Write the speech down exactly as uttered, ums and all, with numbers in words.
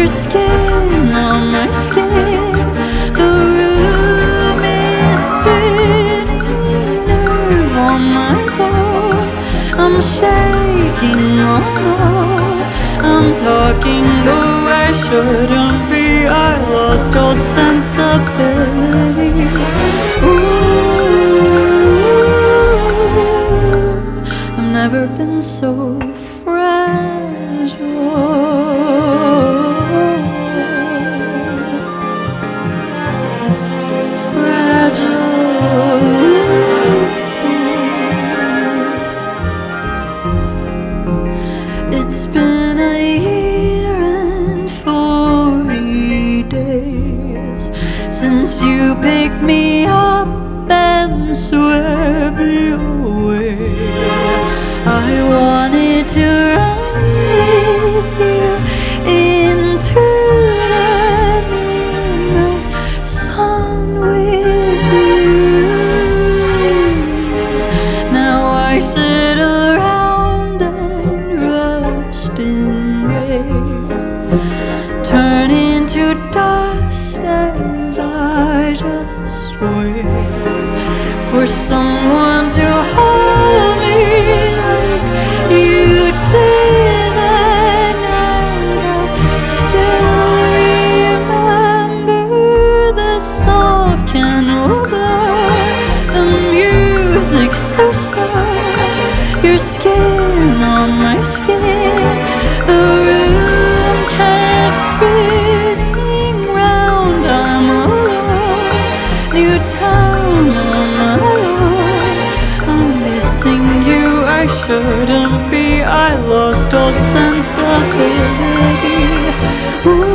your skin on my skin. The room is spinning, nerve on my bone. I'm shaking, oh no. I'm talking though I shouldn't be. I lost all sensibility. Ooh, I've never been so It's been a year and forty days since you picked me up and swept me away. I wanted to run with you into the midnight sun with you. Now I sit around in rain, turn into dust as I just wait for someone to hold me like you did that night. I still remember the soft candle glow, the music so slow, your skin on my skin. The room kept spinning round. I'm alone, new town on my own. I'm missing you, I shouldn't be. I lost all sensibility. Ooh.